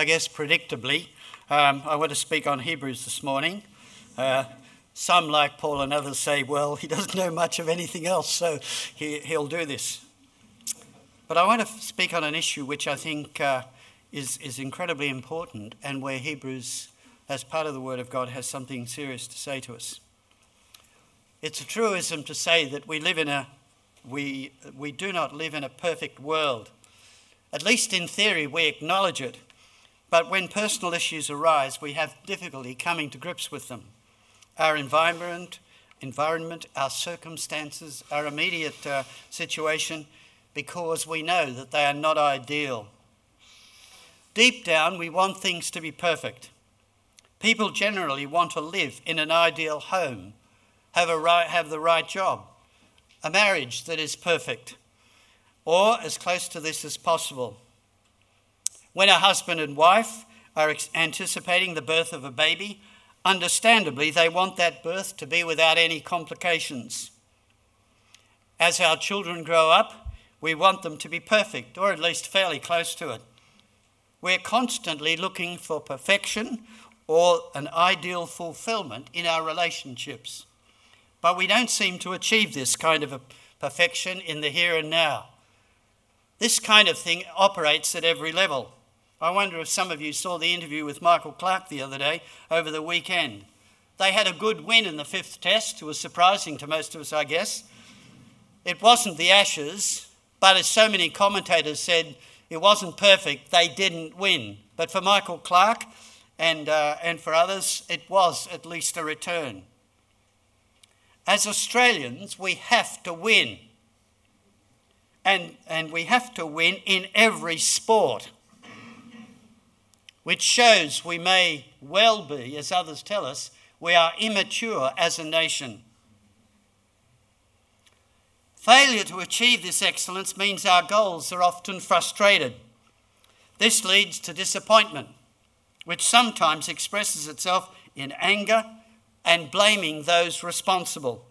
I guess predictably, I want to speak on Hebrews this morning. Some, like Paul and others, say, well, he doesn't know much of anything else, so he'll do this. But I want to speak on an issue which I think is incredibly important, and where Hebrews, as part of the Word of God, has something serious to say to us. It's a truism to say that we do not live in a perfect world. At least in theory, we acknowledge it. But when personal issues arise, we have difficulty coming to grips with them. Our environment, our circumstances, our immediate situation, because we know that they are not ideal. Deep down, we want things to be perfect. People generally want to live in an ideal home, have the right job, a marriage that is perfect, or as close to this as possible. When a husband and wife are anticipating the birth of a baby, understandably, they want that birth to be without any complications. As our children grow up, we want them to be perfect, or at least fairly close to it. We're constantly looking for perfection or an ideal fulfillment in our relationships. But we don't seem to achieve this kind of a perfection in the here and now. This kind of thing operates at every level. I wonder if some of you saw the interview with Michael Clarke the other day over the weekend. They had a good win in the fifth test. It was surprising to most of us, I guess. It wasn't the Ashes, but as so many commentators said, it wasn't perfect, they didn't win. But for Michael Clarke and for others, it was at least a return. As Australians, we have to win. And we have to win in every sport, which shows we may well be, as others tell us, we are immature as a nation. Failure to achieve this excellence means our goals are often frustrated. This leads to disappointment, which sometimes expresses itself in anger and blaming those responsible.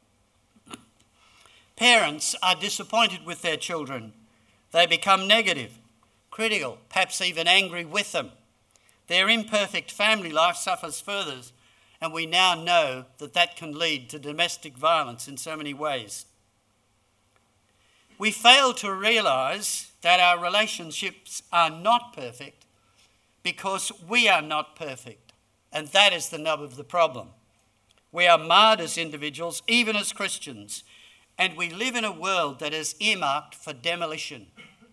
Parents are disappointed with their children. They become negative, critical, perhaps even angry with them. Their imperfect family life suffers further, and we now know that can lead to domestic violence in so many ways. We fail to realise that our relationships are not perfect because we are not perfect, and that is the nub of the problem. We are marred as individuals, even as Christians, and we live in a world that is earmarked for demolition.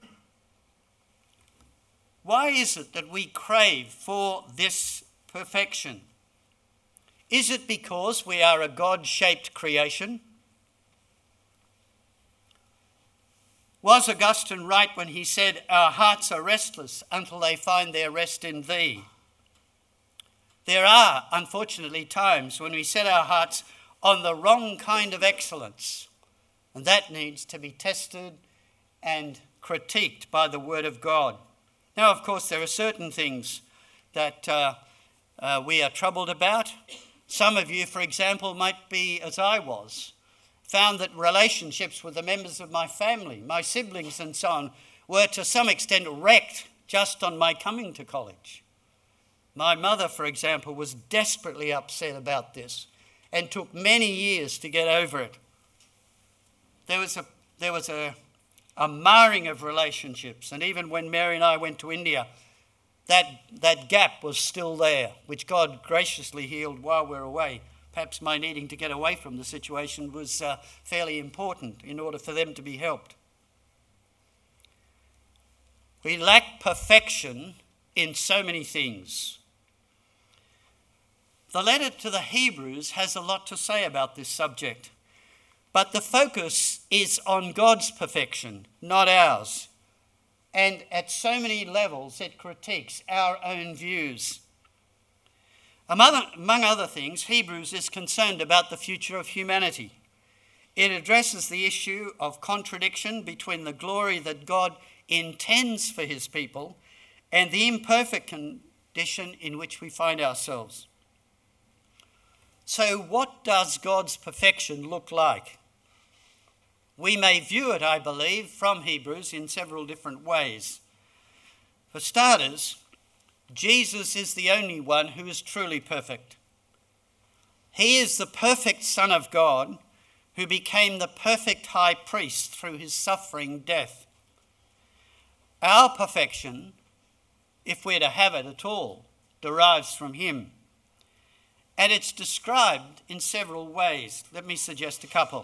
Why is it that we crave for this perfection? Is it because we are a God-shaped creation? Was Augustine right when he said, "Our hearts are restless until they find their rest in thee"? There are, unfortunately, times when we set our hearts on the wrong kind of excellence, and that needs to be tested and critiqued by the Word of God. Now, of course, there are certain things that we are troubled about. Some of you, for example, might be, as I was, found that relationships with the members of my family, my siblings and so on, were to some extent wrecked just on my coming to college. My mother, for example, was desperately upset about this and took many years to get over it. There was a marring of relationships, and even when Mary and I went to India, that gap was still there, which God graciously healed while we were away. Perhaps my needing to get away from the situation was fairly important in order for them to be helped. We lack perfection in so many things. The letter to the Hebrews has a lot to say about this subject, but the focus is on God's perfection, not ours. And at so many levels, it critiques our own views. Among other things, Hebrews is concerned about the future of humanity. It addresses the issue of contradiction between the glory that God intends for his people and the imperfect condition in which we find ourselves. So what does God's perfection look like? We may view it, I believe, from Hebrews in several different ways. For starters, Jesus is the only one who is truly perfect. He is the perfect Son of God who became the perfect high priest through his suffering death. Our perfection, if we're to have it at all, derives from him. And it's described in several ways. Let me suggest a couple.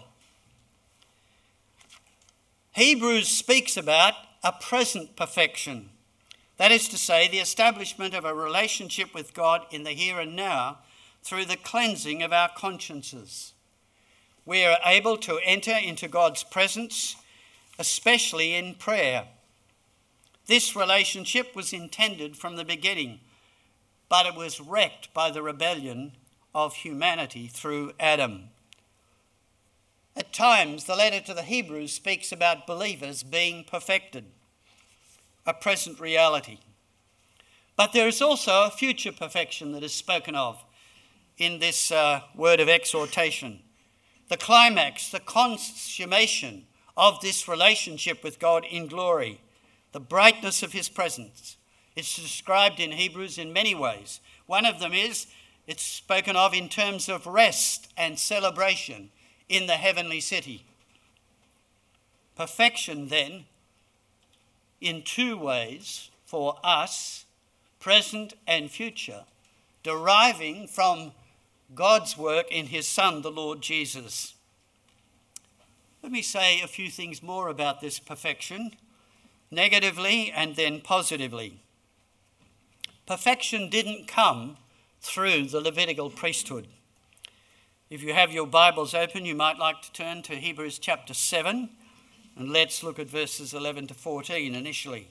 Hebrews speaks about a present perfection. That is to say, the establishment of a relationship with God in the here and now through the cleansing of our consciences. We are able to enter into God's presence, especially in prayer. This relationship was intended from the beginning, but it was wrecked by the rebellion of humanity through Adam. At times, the letter to the Hebrews speaks about believers being perfected, a present reality. But there is also a future perfection that is spoken of in this word of exhortation. The climax, the consummation of this relationship with God in glory, the brightness of his presence. It's described in Hebrews in many ways. One of them is it's spoken of in terms of rest and celebration in the heavenly city. Perfection, then, in two ways for us, present and future, deriving from God's work in his Son, the Lord Jesus. Let me say a few things more about this perfection, negatively and then positively. Perfection didn't come through the Levitical priesthood. If you have your Bibles open, you might like to turn to Hebrews chapter 7, and let's look at verses 11 to 14 initially.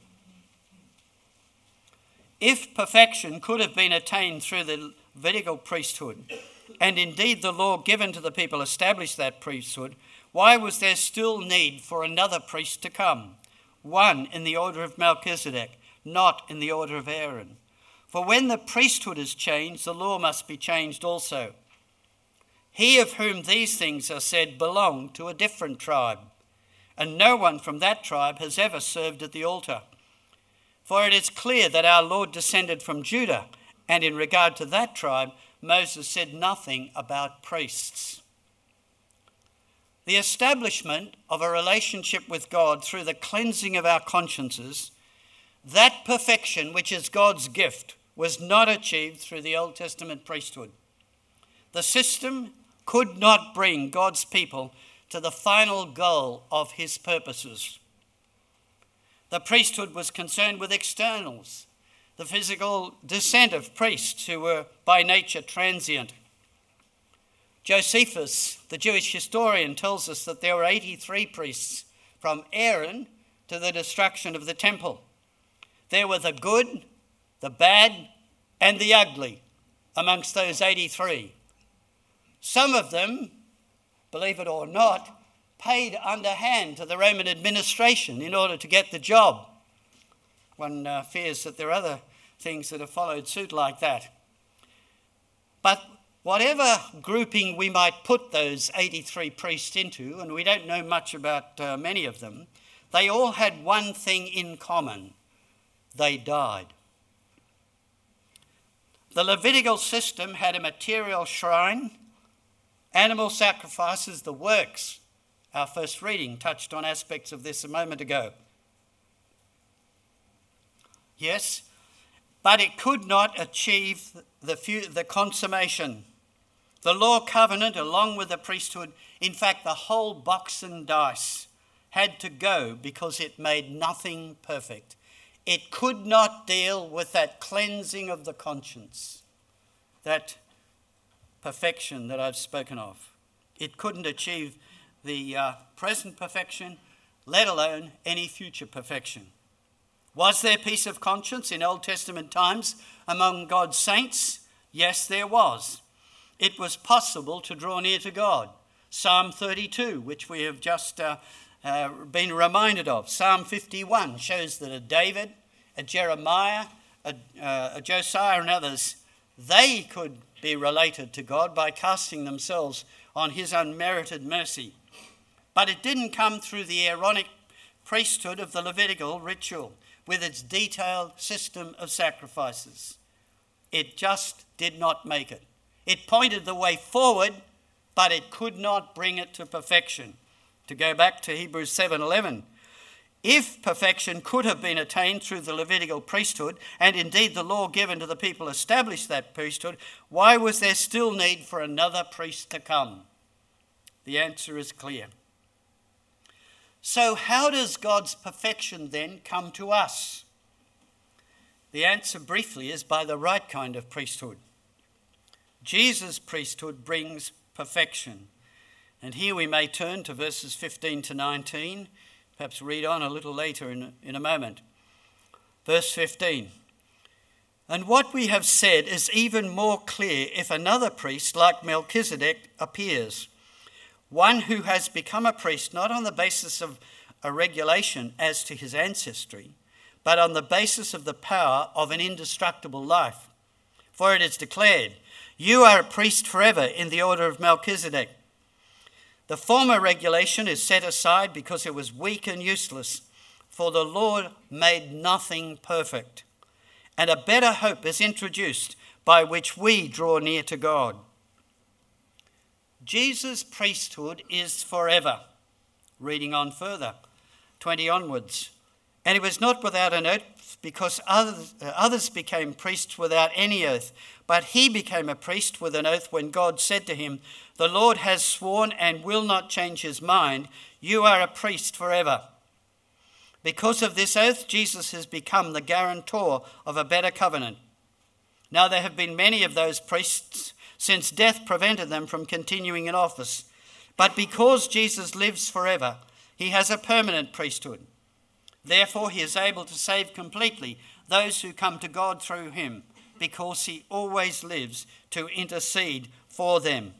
If perfection could have been attained through the Levitical priesthood, and indeed the law given to the people established that priesthood, why was there still need for another priest to come, one in the order of Melchizedek, not in the order of Aaron? For when the priesthood is changed, the law must be changed also. He of whom these things are said belonged to a different tribe, and no one from that tribe has ever served at the altar. For it is clear that our Lord descended from Judah, and in regard to that tribe, Moses said nothing about priests. The establishment of a relationship with God through the cleansing of our consciences, that perfection which is God's gift, was not achieved through the Old Testament priesthood. The system could not bring God's people to the final goal of his purposes. The priesthood was concerned with externals, the physical descent of priests who were by nature transient. Josephus, the Jewish historian, tells us that there were 83 priests from Aaron to the destruction of the temple. There were the good, the bad, and the ugly amongst those 83. Some of them, believe it or not, paid underhand to the Roman administration in order to get the job. One fears that there are other things that have followed suit like that. But whatever grouping we might put those 83 priests into, and we don't know much about many of them, they all had one thing in common. They died. The Levitical system had a material shrine, animal sacrifices, the works. Our first reading touched on aspects of this a moment ago. Yes, but it could not achieve the consummation. The law covenant, along with the priesthood, in fact, the whole box and dice, had to go because it made nothing perfect. It could not deal with that cleansing of the conscience, that perfection that I've spoken of. It couldn't achieve the present perfection, let alone any future perfection. Was there peace of conscience in Old Testament times among God's saints? Yes, there was. It was possible to draw near to God. Psalm 32, which we have just been reminded of. Psalm 51 shows that a David, a Jeremiah, a Josiah and others, they could be related to God by casting themselves on his unmerited mercy. But it didn't come through the Aaronic priesthood of the Levitical ritual. with its detailed system of sacrifices. It just did not make it. It pointed the way forward, but it could not bring it to perfection. To go back to Hebrews 7:11, if perfection could have been attained through the Levitical priesthood, and indeed the law given to the people established that priesthood, why was there still need for another priest to come? The answer is clear. So how does God's perfection then come to us? The answer briefly is by the right kind of priesthood. Jesus' priesthood brings perfection. And here we may turn to verses 15 to 19, perhaps read on a little later in a moment. Verse 15. And what we have said is even more clear if another priest like Melchizedek appears, one who has become a priest not on the basis of a regulation as to his ancestry, but on the basis of the power of an indestructible life. For it is declared, you are a priest forever in the order of Melchizedek. The former regulation is set aside because it was weak and useless, for the Lord made nothing perfect. And a better hope is introduced by which we draw near to God. Jesus' priesthood is forever. Reading on further, 20 onwards. And it was not without an oath, because others became priests without any oath. But he became a priest with an oath when God said to him, the Lord has sworn and will not change his mind. You are a priest forever. Because of this oath, Jesus has become the guarantor of a better covenant. Now there have been many of those priests since death prevented them from continuing in office. But because Jesus lives forever, he has a permanent priesthood. Therefore, he is able to save completely those who come to God through him, because he always lives to intercede for them.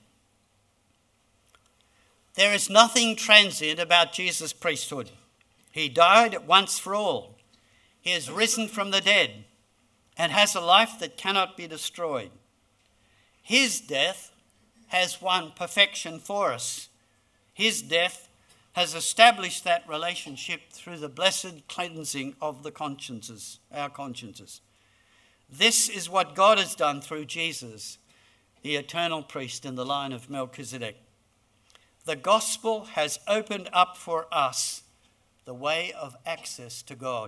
There is nothing transient about Jesus' priesthood. He died once for all. He has risen from the dead and has a life that cannot be destroyed. His death has won perfection for us. His death has established that relationship through the blessed cleansing of the consciences, our consciences. This is what God has done through Jesus, the eternal priest in the line of Melchizedek. The gospel has opened up for us the way of access to God.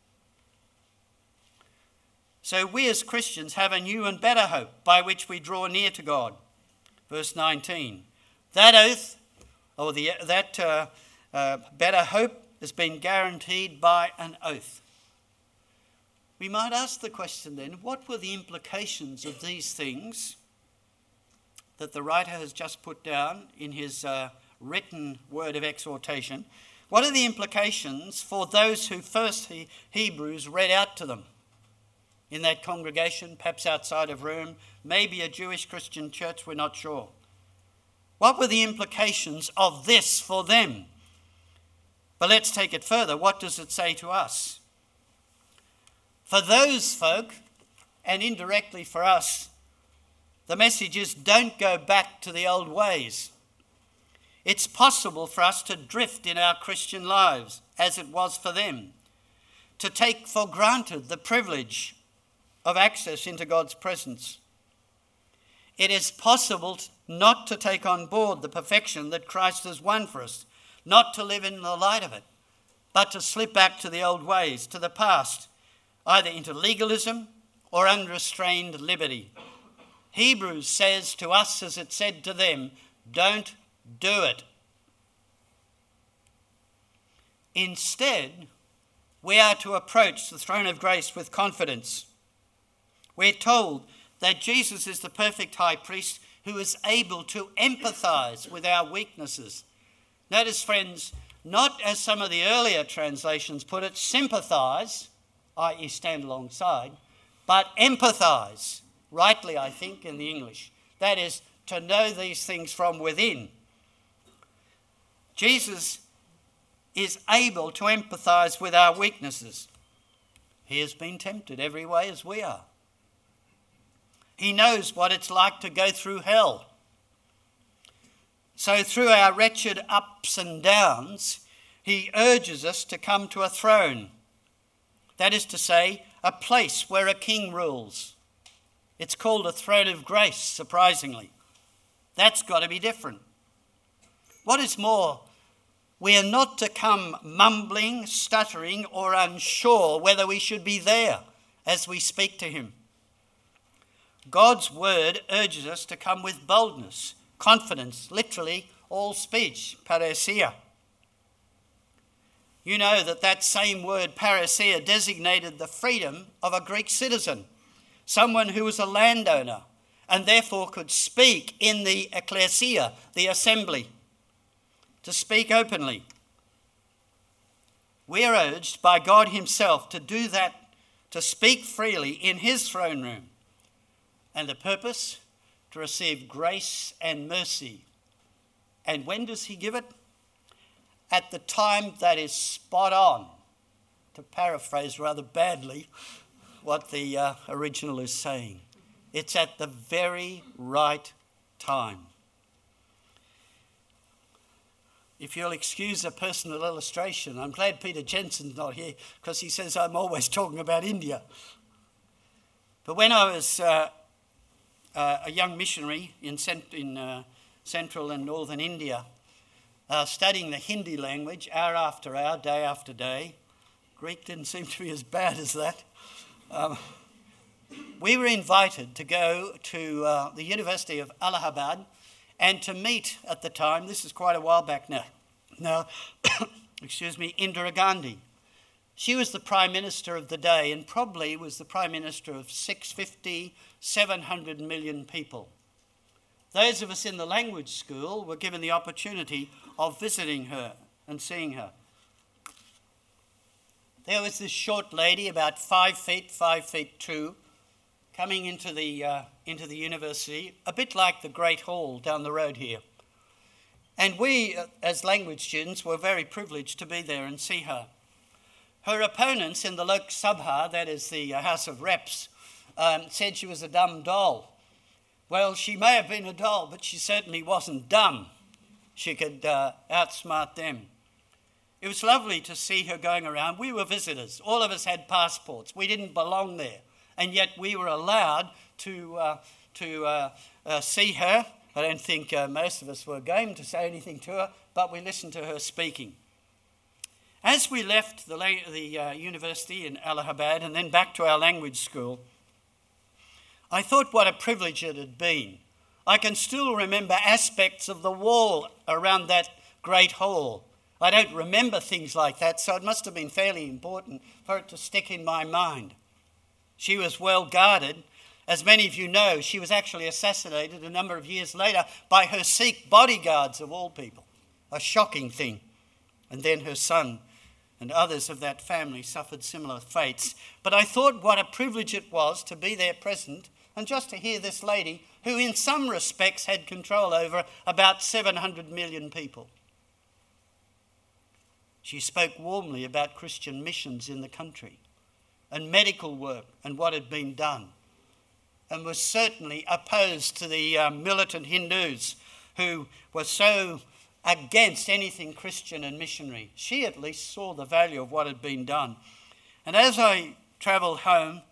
So we as Christians have a new and better hope by which we draw near to God. Verse 19. That oath, or better hope, has been guaranteed by an oath. We might ask the question then, what were the implications of these things that the writer has just put down in his written word of exhortation? What are the implications for those who first Hebrews read out to them in that congregation, perhaps outside of Rome, maybe a Jewish Christian church, we're not sure. What were the implications of this for them? But let's take it further. What does it say to us? For those folk, and indirectly for us, the message is don't go back to the old ways. It's possible for us to drift in our Christian lives, as it was for them, to take for granted the privilege of access into God's presence. It is possible not to take on board the perfection that Christ has won for us, not to live in the light of it, but to slip back to the old ways, to the past, either into legalism or unrestrained liberty. Hebrews says to us, as it said to them, don't do it. Instead, we are to approach the throne of grace with confidence. We're told that Jesus is the perfect high priest who is able to empathize with our weaknesses. Notice, friends, not as some of the earlier translations put it, sympathize, i.e. stand alongside, but empathize, rightly I think in the English. That is, to know these things from within. Jesus is able to empathize with our weaknesses. He has been tempted every way as we are. He knows what it's like to go through hell. So through our wretched ups and downs, he urges us to come to a throne That is to say, a place where a king rules. It's called a throne of grace, surprisingly. That's got to be different. What is more, we are not to come mumbling, stuttering, or unsure whether we should be there as we speak to him. God's word urges us to come with boldness, confidence, literally all speech, parousia. You know that same word, parousia, designated the freedom of a Greek citizen, someone who was a landowner and therefore could speak in the ecclesia, the assembly, to speak openly. We are urged by God himself to do that, to speak freely in his throne room. And the purpose? To receive grace and mercy. And when does he give it? At the time that is spot on, to paraphrase rather badly what the original is saying. It's at the very right time. If you'll excuse a personal illustration, I'm glad Peter Jensen's not here because he says I'm always talking about India. But when I was a young missionary in central and northern India, studying the Hindi language hour after hour, day after day, Greek didn't seem to be as bad as that. We were invited to go to the University of Allahabad and to meet at the time, this is quite a while back now, excuse me, Indira Gandhi. She was the Prime Minister of the day and probably was the Prime Minister of 650, 700 million people. Those of us in the language school were given the opportunity of visiting her and seeing her. There was this short lady, about 5 feet 2, coming into the university, a bit like the Great Hall down the road here. And we, as language students, were very privileged to be there and see her. Her opponents in the Lok Sabha, that is the House of Reps, said she was a dumb doll. Well, she may have been a doll, but she certainly wasn't dumb. She could outsmart them. It was lovely to see her going around. We were visitors. All of us had passports. We didn't belong there. And yet we were allowed to see her. I don't think most of us were game to say anything to her, but we listened to her speaking. As we left the university in Allahabad and then back to our language school, I thought what a privilege it had been. I can still remember aspects of the wall around that great hall. I don't remember things like that, so it must have been fairly important for it to stick in my mind. She was well guarded. As many of you know, she was actually assassinated a number of years later by her Sikh bodyguards of all people. A shocking thing. And then her son and others of that family suffered similar fates. But I thought what a privilege it was to be there present and just to hear this lady, who in some respects had control over about 700 million people. She spoke warmly about Christian missions in the country and medical work and what had been done, and was certainly opposed to the militant Hindus who were so against anything Christian and missionary. She at least saw the value of what had been done. And as I travelled home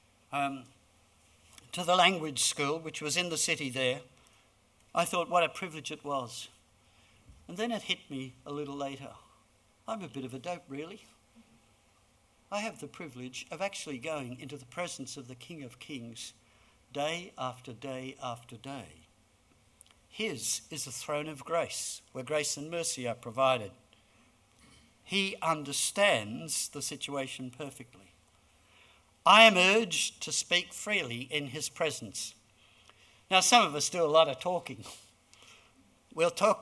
to the language school, which was in the city there, I thought what a privilege it was. And then it hit me a little later. I'm a bit of a dope, really. I have the privilege of actually going into the presence of the King of Kings day after day after day. His is a throne of grace, where grace and mercy are provided. He understands the situation perfectly. I am urged to speak freely in his presence. Now, some of us do a lot of talking. We'll talk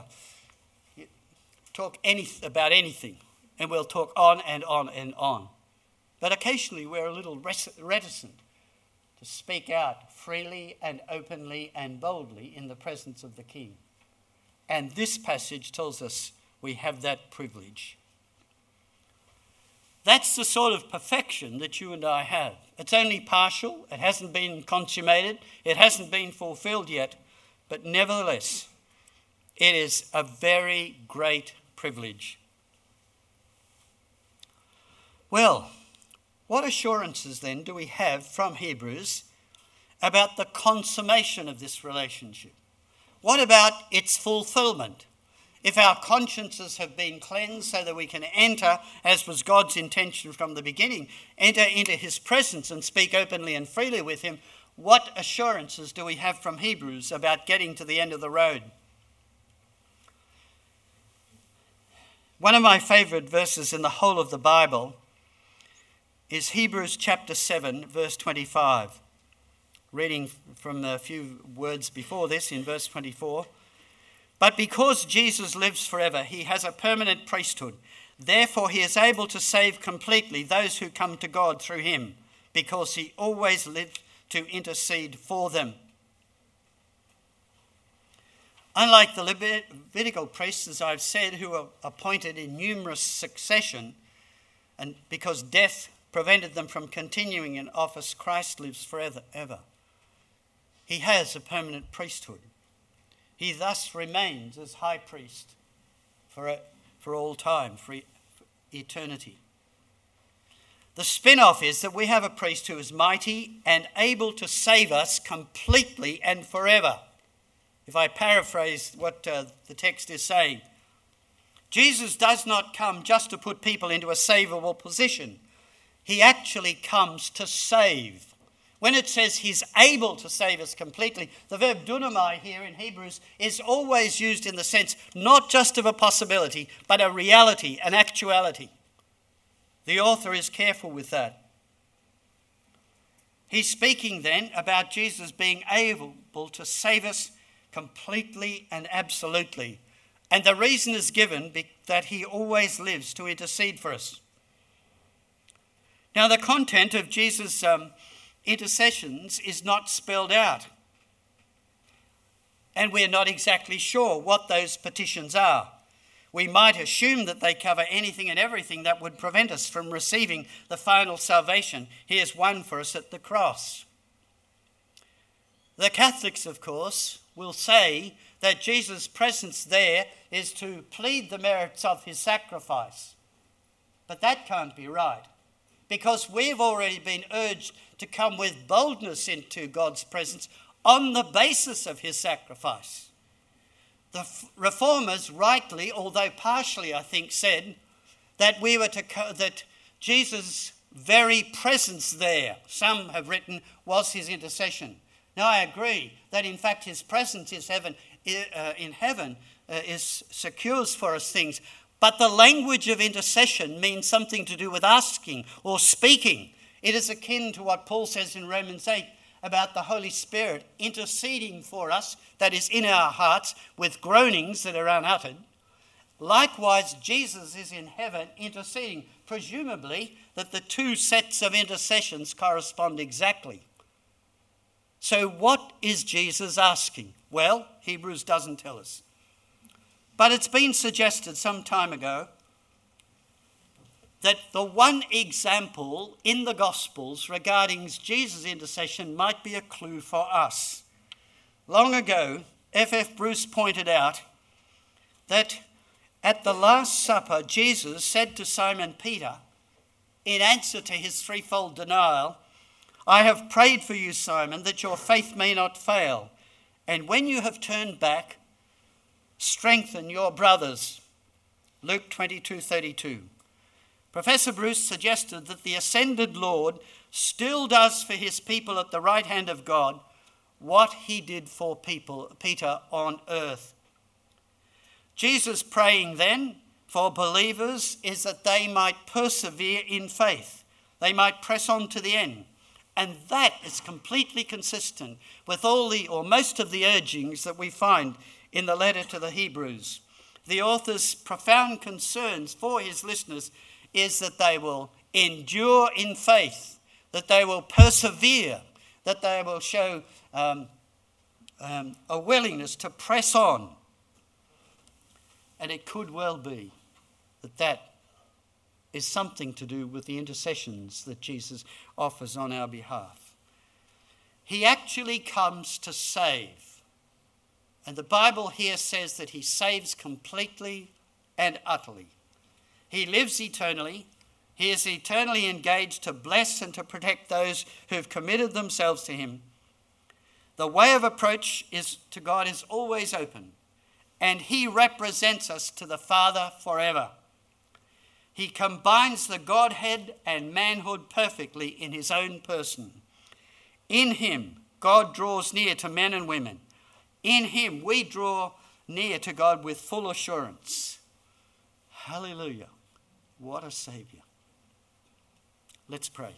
about anything, and we'll talk on and on and on. But occasionally we're a little reticent to speak out freely and openly and boldly in the presence of the King. And this passage tells us we have that privilege. That's the sort of perfection that you and I have. It's only partial, it hasn't been consummated, it hasn't been fulfilled yet, but nevertheless, it is a very great privilege. Well, What assurances then do we have from Hebrews about the consummation of this relationship? What about its fulfillment? If our consciences have been cleansed so that we can enter, as was God's intention from the beginning, enter into his presence and speak openly and freely with him, what assurances do we have from Hebrews about getting to the end of the road? One of my favourite verses in the whole of the Bible is Hebrews chapter 7, verse 25. Reading from a few words before this in verse 24. But because Jesus lives forever, he has a permanent priesthood. Therefore, he is able to save completely those who come to God through him, because he always lived to intercede for them. Unlike the Levitical priests, as I've said, who were appointed in numerous succession, and because death prevented them from continuing in office, Christ lives forever. He has a permanent priesthood. He thus remains as high priest for all time, for eternity. The spin-off is that we have a priest who is mighty and able to save us completely and forever. If I paraphrase what the text is saying, Jesus does not come just to put people into a savable position. He actually comes to save. When it says he's able to save us completely, the verb dunamai here in Hebrews is always used in the sense not just of a possibility, but a reality, an actuality. The author is careful with that. He's speaking then about Jesus being able to save us completely and absolutely. And the reason is given that he always lives to intercede for us. Now, the content of Jesus' intercessions is not spelled out. And we're not exactly sure what those petitions are. We might assume that they cover anything and everything that would prevent us from receiving the final salvation he has won for us at the cross. The Catholics, of course, will say that Jesus' presence there is to plead the merits of his sacrifice. But that can't be right, because we've already been urged to come with boldness into God's presence on the basis of his sacrifice. The Reformers rightly, although partially, I think, said that that Jesus' very presence there, some have written, was his intercession. Now, I agree that in fact his presence in heaven secures for us things. But the language of intercession means something to do with asking or speaking. It is akin to what Paul says in Romans 8 about the Holy Spirit interceding for us, that is in our hearts, with groanings that are unuttered. Likewise, Jesus is in heaven interceding, presumably that the two sets of intercessions correspond exactly. So what is Jesus asking? Well, Hebrews doesn't tell us. But it's been suggested some time ago that the one example in the Gospels regarding Jesus' intercession might be a clue for us. Long ago, F.F. Bruce pointed out that at the Last Supper, Jesus said to Simon Peter, in answer to his threefold denial, "I have prayed for you, Simon, that your faith may not fail. And when you have turned back, strengthen your brothers." Luke 22:32. Professor Bruce suggested that the ascended Lord still does for his people at the right hand of God what he did for Peter on earth. Jesus' praying then for believers is that they might persevere in faith. They might press on to the end. And that is completely consistent with all or most of the urgings that we find in the letter to the Hebrews. The author's profound concerns for his listeners is that they will endure in faith, that they will persevere, that they will show a willingness to press on. And it could well be that that is something to do with the intercessions that Jesus offers on our behalf. He actually comes to save. And the Bible here says that he saves completely and utterly. He lives eternally. He is eternally engaged to bless and to protect those who have committed themselves to him. The way of approach to God is always open, and he represents us to the Father forever. He combines the Godhead and manhood perfectly in his own person. In him, God draws near to men and women. In him, we draw near to God with full assurance. Hallelujah. What a Saviour. Let's pray.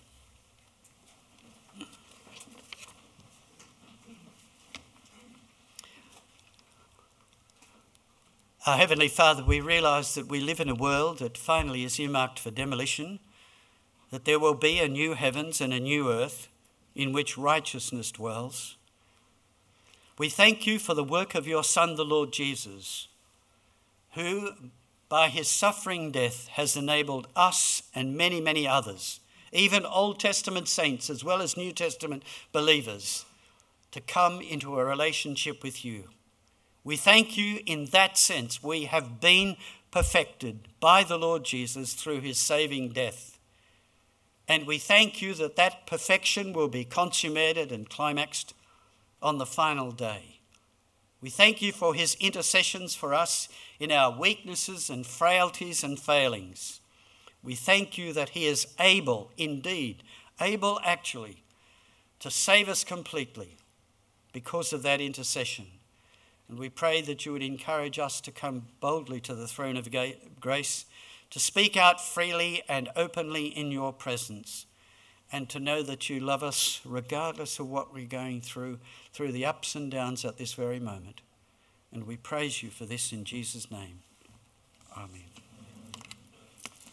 Our Heavenly Father, we realise that we live in a world that finally is earmarked for demolition, that there will be a new heavens and a new earth in which righteousness dwells. We thank you for the work of your Son, the Lord Jesus, who, by his suffering death, has enabled us and many, many others, even Old Testament saints as well as New Testament believers, to come into a relationship with you. We thank you in that sense. We have been perfected by the Lord Jesus through his saving death. And we thank you that that perfection will be consummated and climaxed on the final day. We thank you for his intercessions for us in our weaknesses and frailties and failings. We thank you that he is able, indeed, able actually, to save us completely because of that intercession. And we pray that you would encourage us to come boldly to the throne of grace, to speak out freely and openly in your presence, and to know that you love us regardless of what we're going through the ups and downs at this very moment. And we praise you for this in Jesus' name. Amen.